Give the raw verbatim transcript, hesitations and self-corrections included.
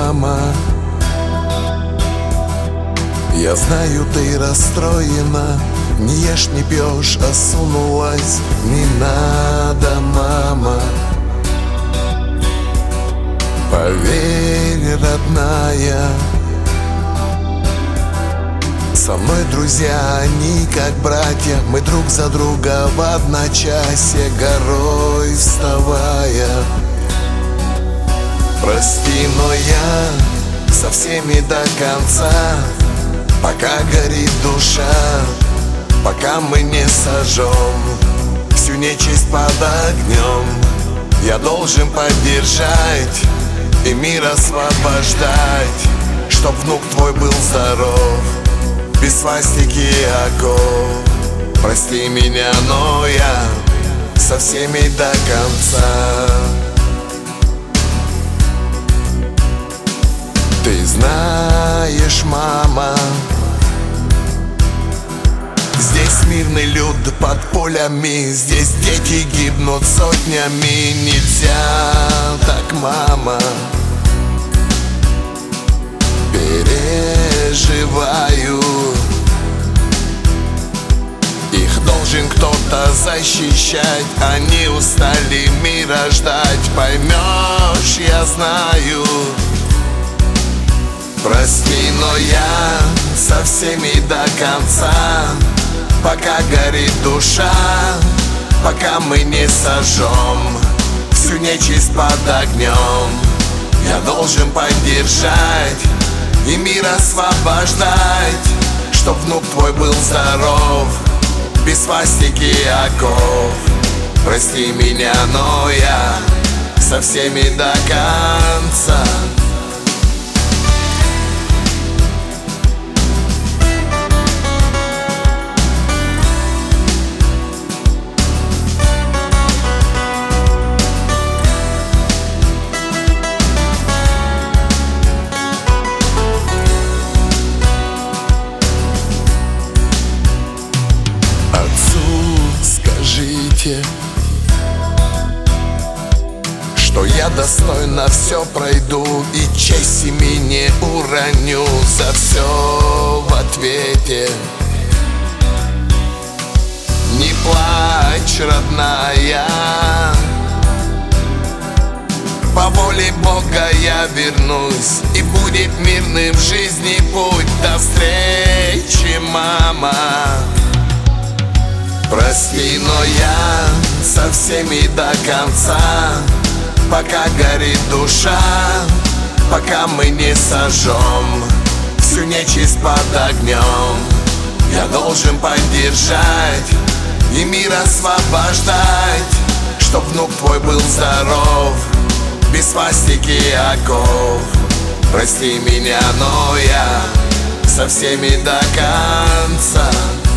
мама. Я знаю, ты расстроена, не ешь, не пьешь, осунулась. Не надо, мама. Поверь, родная, со мной друзья, они как братья. Мы друг за друга в одночасье, горой вставая. Прости, но я со всеми до конца, пока горит душа, пока мы не сожжем всю нечисть под огнем. Я должен поддержать и мир освобождать, чтоб внук твой был здоров, без свастики и оков. Прости меня, но я со всеми до конца. Ты знаешь, мама, здесь мирный люд под полями, здесь дети гибнут сотнями. Нельзя так, мама. Переживаю, их должен кто-то защищать. Они устали мира ждать, поймешь, я знаю. Прости, но я со всеми до конца, пока горит душа, пока мы не сожжем всю нечисть под огнем. Я должен поддержать и мир освобождать, чтоб внук твой был здоров, без свастики и оков. Прости меня, но я со всеми до конца. Что я достойно все пройду и честь семьи не уроню. За все в ответе. Не плачь, родная, по воле Бога я вернусь, и будет мирным в жизни путь. До встречи, мама. Прости, но я со всеми до конца, пока горит душа, пока мы не сожжем всю нечисть под огнем. Я должен поддержать и мир освобождать, чтоб внук твой был здоров, без свастики и оков. Прости меня, но я со всеми до конца.